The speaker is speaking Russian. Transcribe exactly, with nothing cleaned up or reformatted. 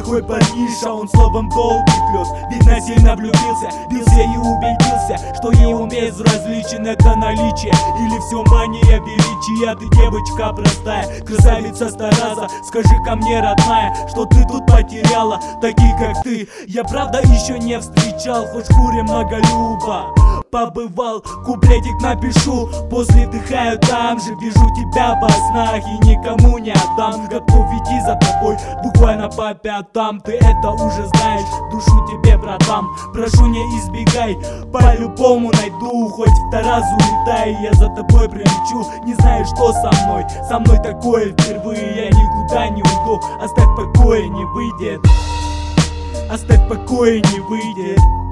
лихой парниша, он словом долбит лед. Видно, сильно влюбился, бился и убедился, что ей он безразличен. Это наличие или все мания величия? Ты девочка простая, красавица с Тараса. Скажи ко мне, родная, что ты тут потеряла таких, как ты. Я правда еще не встречал, хоть в хуре многолюба побывал. Куплетик напишу, после вдыхаю там же. Вижу тебя во снах и никому не отдам. Готов идти за тобой, буквально по пятам. Ты это уже знаешь, душу тебе продам. Прошу, не избегай, по-любому найду. Хоть в Тарас улетай, я за тобой прилечу. Не знаю, что со мной, со мной такое впервые. Я никуда не уйду, оставь в покое, не выйдет. Оставь в покое, не выйдет.